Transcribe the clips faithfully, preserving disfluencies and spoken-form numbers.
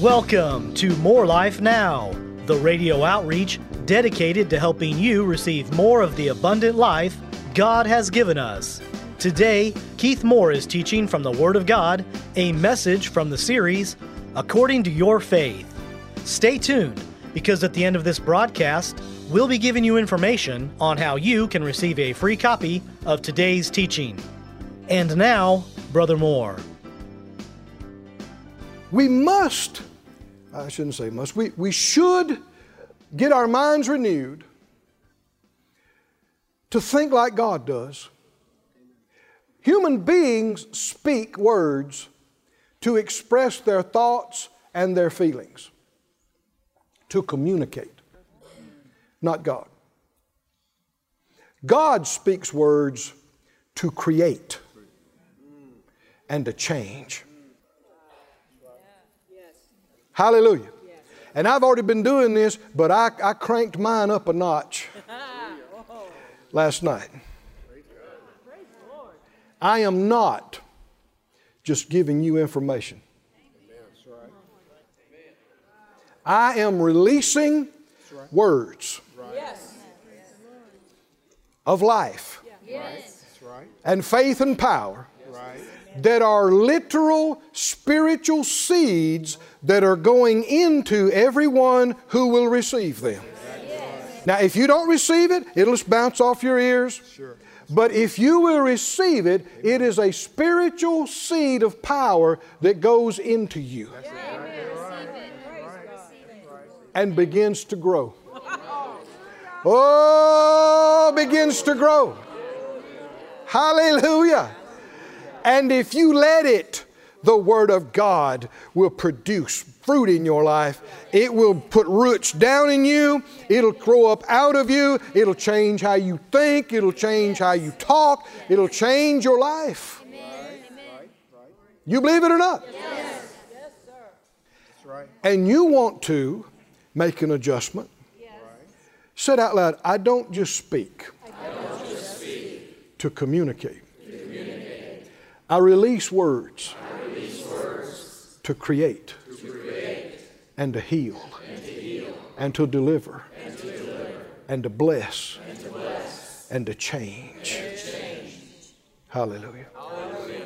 Welcome to More Life Now, the radio outreach dedicated to helping you receive more of the abundant life God has given us. Today, Keith Moore is teaching from the Word of God, a message from the series, According to Your Faith. Stay tuned, because at the end of this broadcast, we'll be giving you information on how you can receive a free copy of today's teaching. And now, Brother Moore. We must, I shouldn't say must, we, we should get our minds renewed to think like God does. Human beings speak words to express their thoughts and their feelings, to communicate, not God. God speaks words to create and to change. Hallelujah. And I've already been doing this, but I, I cranked mine up a notch last night. I am not just giving you information. I am releasing words of life and faith and power that are literal spiritual seeds that are going into everyone who will receive them. Now, if you don't receive it, it'll just bounce off your ears. Sure. But if you will receive it, it is a spiritual seed of power that goes into you and begins to grow. Oh, begins to grow. Hallelujah. And if you let it, the Word of God will produce fruit in your life. It will put roots down in you. It'll grow up out of you. It'll change how you think. It'll change how you talk. It'll change your life. You believe it or not? Yes. Yes, sir. That's right. And you want to make an adjustment. Yes. Say it out loud. I don't just speak, I don't just speak. to communicate. To communicate. I release words. To create, to create and, to heal, and to heal, and to deliver, and to, deliver, and to bless, and to, bless, and to change. And to change. Hallelujah. Hallelujah.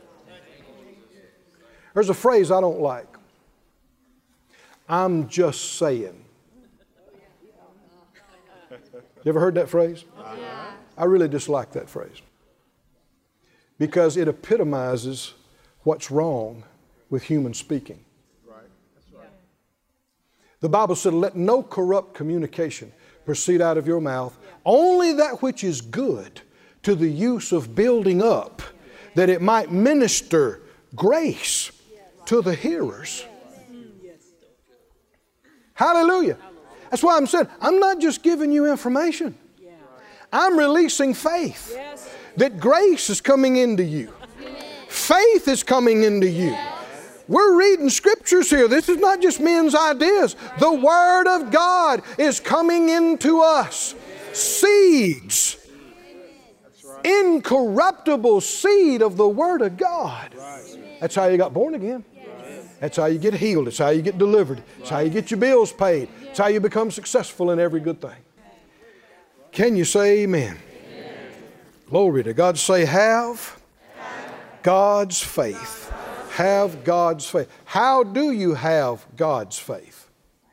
There's a phrase I don't like. I'm just saying. You ever heard that phrase? Uh-huh. I really dislike that phrase because it epitomizes what's wrong with human speaking. Right. That's right. The Bible said, let no corrupt communication proceed out of your mouth, only that which is good to the use of building up, that it might minister grace to the hearers. Hallelujah. That's why I'm saying, I'm not just giving you information. I'm releasing faith that grace is coming into you. Faith is coming into you. We're reading scriptures here. This is not just men's ideas. The Word of God is coming into us. Seeds. Incorruptible seed of the Word of God. That's how you got born again. That's how you get healed. It's how you get delivered. It's how you get your bills paid. It's how you become successful in every good thing. Can you say amen? Glory to God. Say, have God's faith. Have God's faith. How do you have God's faith?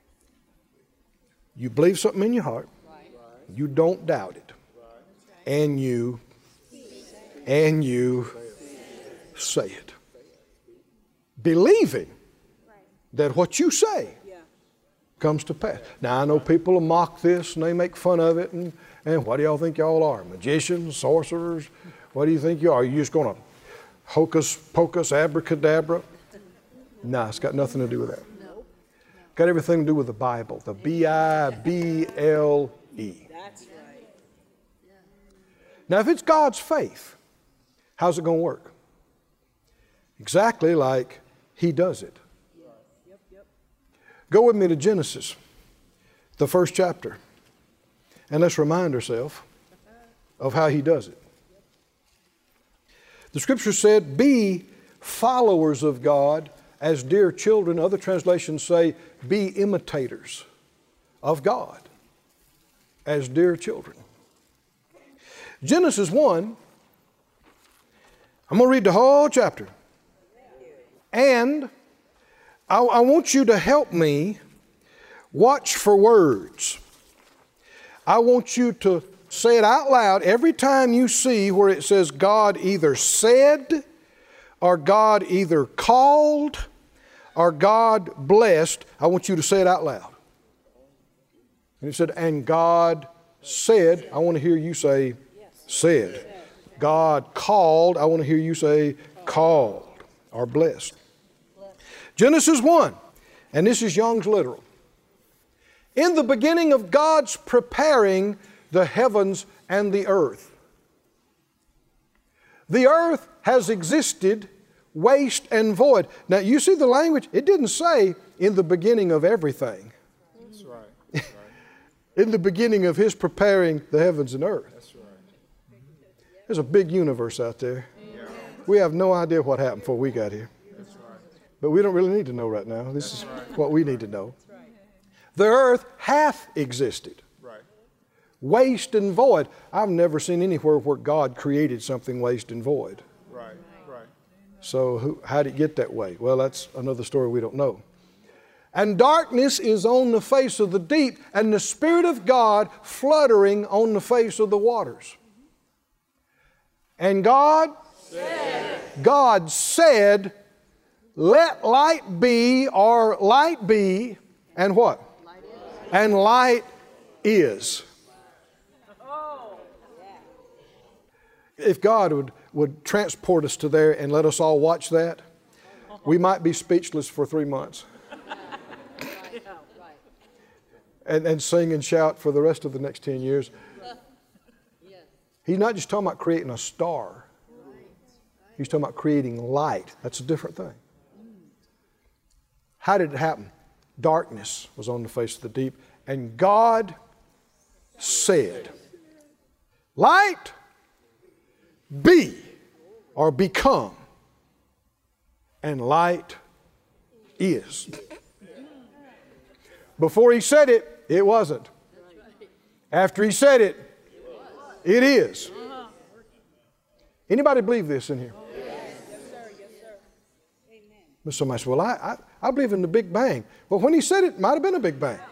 You believe something in your heart. You don't doubt it. And you, and you say it. Believing that what you say comes to pass. Now, I know people will mock this and they make fun of it. And, and what do y'all think y'all are? Magicians, sorcerers? What do you think you are? Are you just going to hocus pocus, abracadabra? No, it's got nothing to do with that. No. Got everything to do with the Bible, the B I B L E. That's right. Now, if it's God's faith, how's it going to work? Exactly like He does it. Yep, yep. Go with me to Genesis, the first chapter, and let's remind ourselves of how He does it. The Scripture said, be followers of God as dear children. Other translations say, be imitators of God as dear children. Genesis one, I'm going to read the whole chapter. And I, I want you to help me watch for words. I want you to say it out loud every time you see where it says God either said, or God either called, or God blessed. I want you to say it out loud. And it said, and God said. I want to hear you say, said. God called. I want to hear you say, called, or blessed. Genesis one, and this is Young's literal. In the beginning of God's preparing the heavens and the earth. The earth has existed waste and void. Now you see the language, it didn't say in the beginning of everything. That's right. That's right. In the beginning of His preparing the heavens and earth. That's right. There's a big universe out there. Yeah. We have no idea what happened before we got here. That's right. But we don't really need to know right now. This is right. what we need to know. The earth hath existed. Right. Waste and void. I've never seen anywhere where God created something waste and void. Right. Right. So who, how did it get that way? Well, that's another story we don't know. And darkness is on the face of the deep, and the Spirit of God fluttering on the face of the waters. And God said, God said, let light be, or light be, and what? And light is. If God would, would transport us to there and let us all watch that, we might be speechless for three months. And, and sing and shout for the rest of the next ten years. He's not just talking about creating a star. He's talking about creating light. That's a different thing. How did it happen? Darkness was on the face of the deep, and God said, light be, or become, and light is. Before He said it, it wasn't. After He said it, it is. Anybody believe this in here? But somebody said, well, I, I, I believe in the Big Bang. Well, when He said it, it might have been a Big Bang.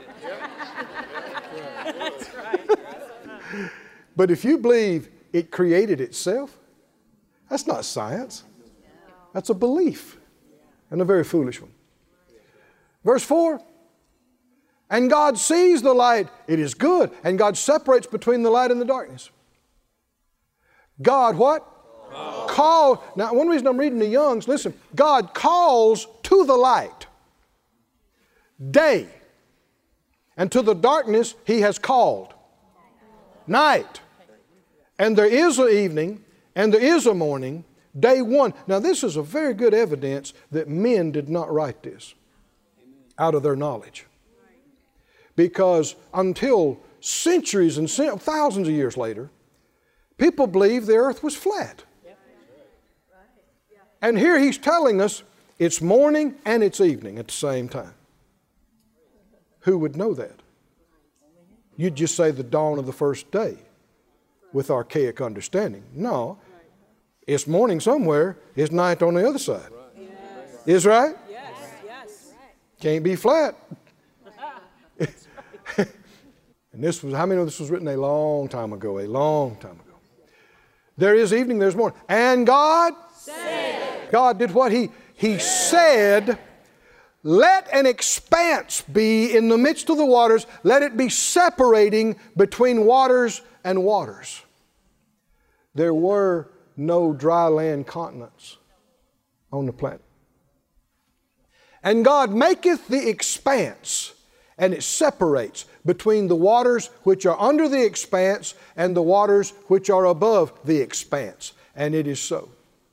But if you believe it created itself, that's not science. That's a belief, and a very foolish one. Verse four, and God sees the light, it is good, and God separates between the light and the darkness. God what? Call. Called. Now, one reason I'm reading the Youngs, listen, God calls to the light day, and to the darkness He has called night. And there is an evening, and there is a morning, day one. Now, this is a very good evidence that men did not write this out of their knowledge. Because until centuries and thousands of years later, people believed the earth was flat. And here He's telling us it's morning and it's evening at the same time. Who would know that? You'd just say the dawn of the first day with archaic understanding. No. It's morning somewhere, it's night on the other side. Yes. Is right? Yes, yes. Can't be flat. And this was, how many know this was written a long time ago? A long time ago. There is evening, there's morning. And God said. God did what? He, he said, let an expanse be in the midst of the waters. Let it be separating between waters and waters. There were no dry land continents on the planet. And God maketh the expanse, and it separates between the waters which are under the expanse and the waters which are above the expanse. And it is so.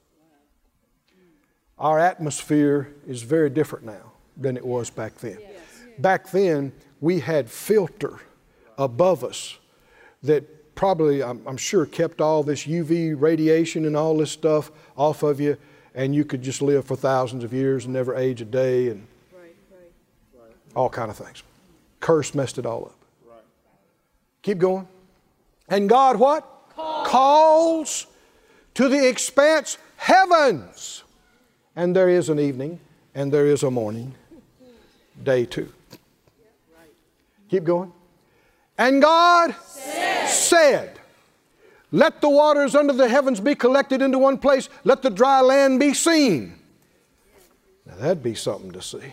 Our atmosphere is very different now than it was back then. Back then, we had filter above us that probably, I'm, I'm sure, kept all this U V radiation and all this stuff off of you. and you could just live for thousands of years and never age a day and Right, right. all kind of things. Curse messed it all up. Right. Keep going. And God what? Calls. Calls to the expanse heavens. And there is an evening and there is a morning. Day two. Keep going. And God said, said, let the waters under the heavens be collected into one place. Let the dry land be seen. Now that'd be something to see.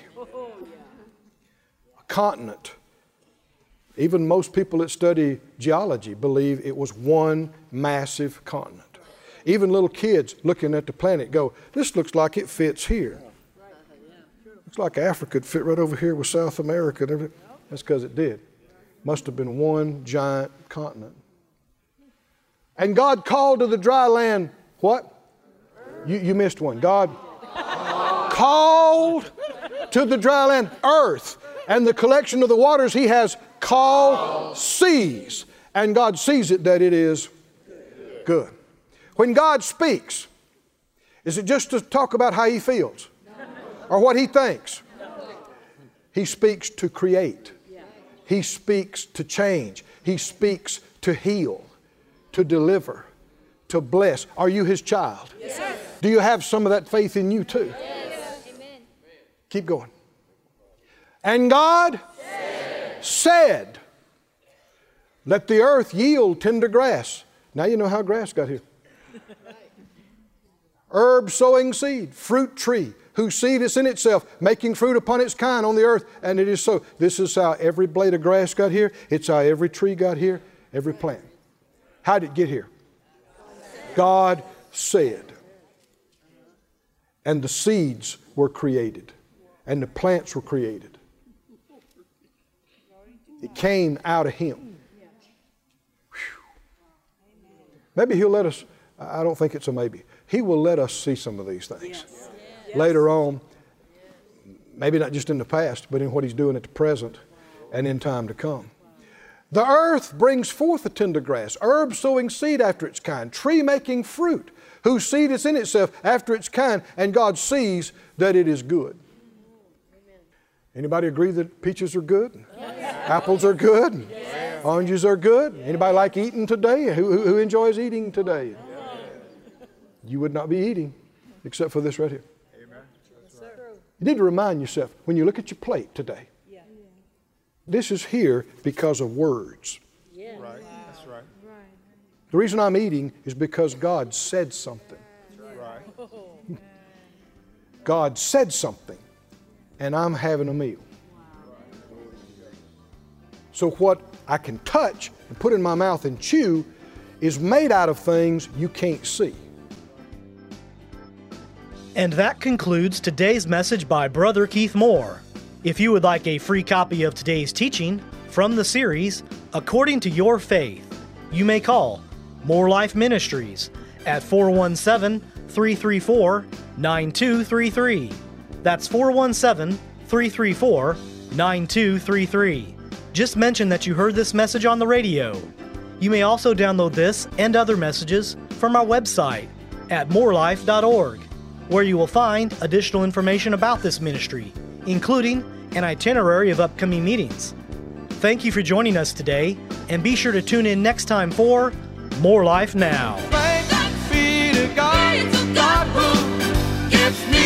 A continent. Even most people that study geology believe it was one massive continent. Even little kids looking at the planet go, this looks like it fits here. Looks like Africa could fit right over here with South America. And everything. That's because it did. Must have been one giant continent. And God called to the dry land, what? You, you missed one. God called to the dry land, earth, and the collection of the waters He has called seas. And God sees it that it is good. When God speaks, is it just to talk about how He feels or what He thinks? He speaks to create. He speaks to change. He speaks to heal, to deliver, to bless. Are you His child? Yes. Do you have some of that faith in you too? Yes. Amen. Keep going. And God said, said, let the earth yield tender grass. Now you know how grass got here. Herb sowing seed, fruit tree, whose seed is in itself, making fruit upon its kind on the earth, and it is so. This is how every blade of grass got here. It's how every tree got here, every plant. How did it get here? God said. And the seeds were created, and the plants were created. It came out of Him. Whew. Maybe He'll let us, I don't think it's a maybe. He will let us see some of these things. Yes. Yes. Later on, maybe not just in the past, but in what He's doing at the present and in time to come. The earth brings forth the tender grass, herb sowing seed after its kind, tree making fruit, whose seed is in itself after its kind, and God sees that it is good. Anybody agree that peaches are good? Yes. Apples are good? Yes. Oranges are good? Anybody like eating today? Who, who, who enjoys eating today? You would not be eating except for this right here. Amen. Right. You need to remind yourself when you look at your plate today, yeah. This is here because of words. Yeah. Right. That's right. The reason I'm eating is because God said something. Right. God said something, and I'm having a meal. So what I can touch and put in my mouth and chew is made out of things you can't see. And that concludes today's message by Brother Keith Moore. If you would like a free copy of today's teaching from the series, According to Your Faith, you may call More Life Ministries at four one seven, three three four, nine two three three. That's four one seven, three three four, nine two three three. Just mention that you heard this message on the radio. You may also download this and other messages from our website at more life dot org. where you will find additional information about this ministry, including an itinerary of upcoming meetings. Thank you for joining us today, and be sure to tune in next time for More Life Now. Thanks be to God, God who gives me